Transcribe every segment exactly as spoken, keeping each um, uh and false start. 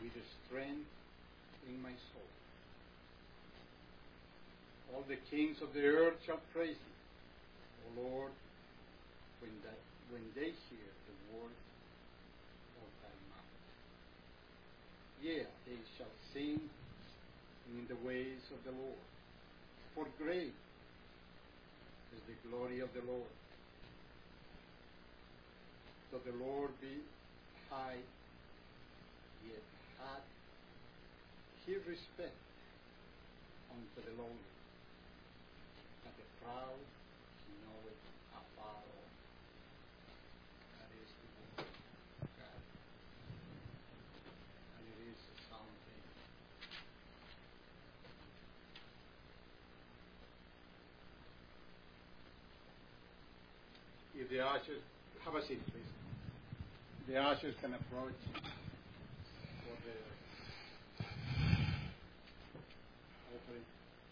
be the strength in my soul. All the kings of the earth shall praise thee, O Lord, when, that, when they hear the word of thy mouth. Yea, they shall sing in the ways of the Lord, for great is the glory of the Lord. Though the Lord be high, yet hath he respect unto the lowly, but the proud he knoweth afar off. That is the word of God, and it is a sound thing. If the ushers, have a seat, please. The ushers can approach for the offering.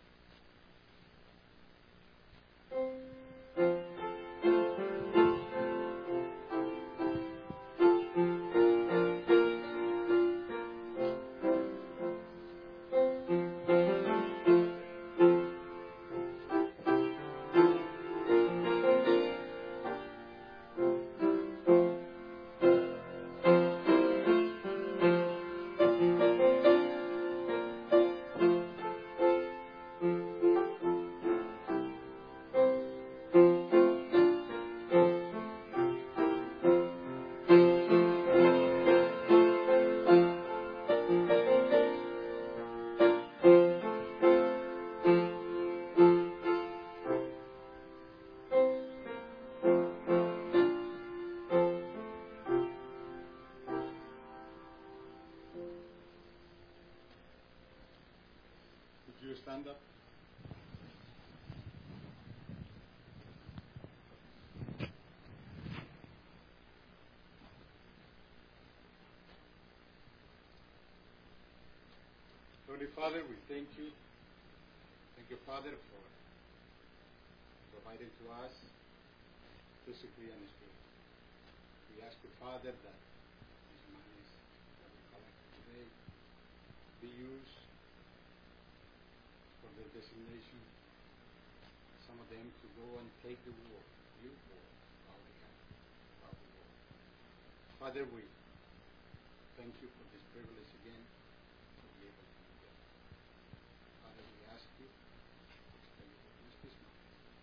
Would you stand up? Holy Father, we thank you. Thank you, Father, for providing to us physically and spiritually. We ask you, Father, that these monies that we collect today be used for the designation, some of them to go and take the war, your war, out of the country, out of the world. Father, we thank you for this privilege again.